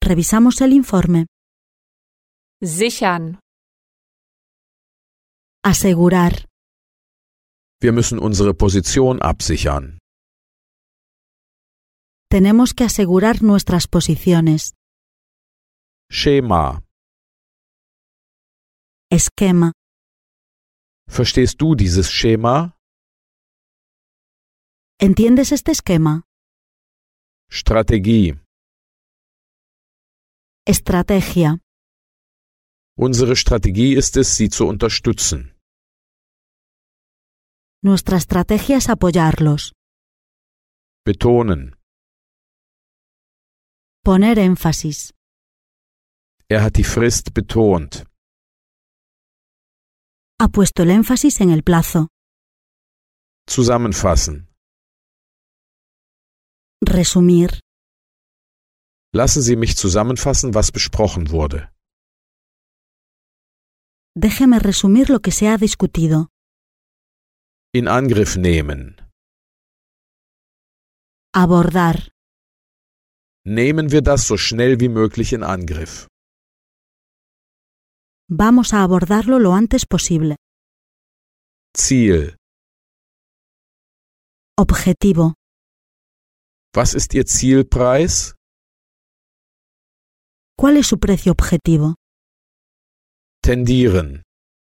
Revisamos el informe. Sichern. Asegurar. Wir müssen unsere Position absichern. Tenemos que asegurar nuestras posiciones. Schema. Esquema. Verstehst du dieses Schema? ¿Entiendes este esquema? Strategie. Estrategia. Unsere Strategie ist es, sie zu unterstützen. Nuestra estrategia es apoyarlos. Betonen. Poner énfasis. Er hat die Frist betont. Ha puesto el énfasis en el plazo. Zusammenfassen. Resumir. Lassen Sie mich zusammenfassen, was besprochen wurde. Déjeme resumir lo que se ha discutido. In Angriff nehmen. Abordar. Nehmen wir das so schnell wie möglich in Angriff. Vamos a abordarlo lo antes posible. Ziel. Objetivo. Was ist Ihr Zielpreis? ¿Cuál es su precio objetivo? Tendieren.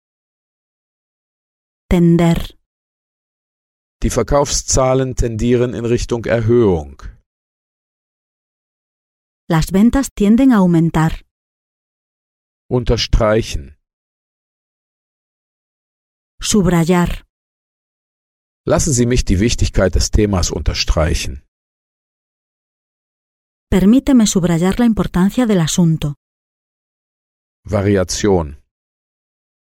Tender. Die Verkaufszahlen tendieren in Richtung Erhöhung. Las ventas tienden a aumentar. Unterstreichen. Subrayar. Lassen Sie mich die Wichtigkeit des Themas unterstreichen. Permíteme subrayar la importancia del asunto. Variation.